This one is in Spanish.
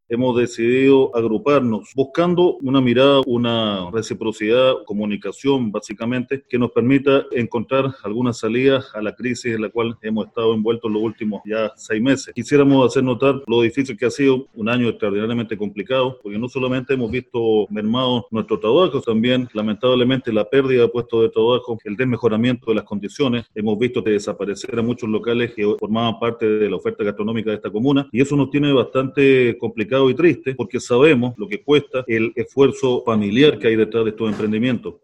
hemos decidido agruparnos, buscando una mirada, una reciprocidad, comunicación básicamente, que nos permita encontrar alguna salida a la crisis en la cual hemos estado envueltos en los últimos ya 6 meses. Quisiéramos hacer notar lo difícil que ha sido un año extraordinariamente complicado, porque no solamente hemos visto mermados nuestros trabajos, también lamentablemente la pérdida de puestos de trabajo, el desmejoramiento de las condiciones, hemos visto desaparecer a muchos locales que formaban parte de la oferta gastronómica de esta comuna, y eso nos tiene bastante complicado y triste, porque sabemos lo que cuesta el esfuerzo familiar que hay detrás de estos emprendimientos.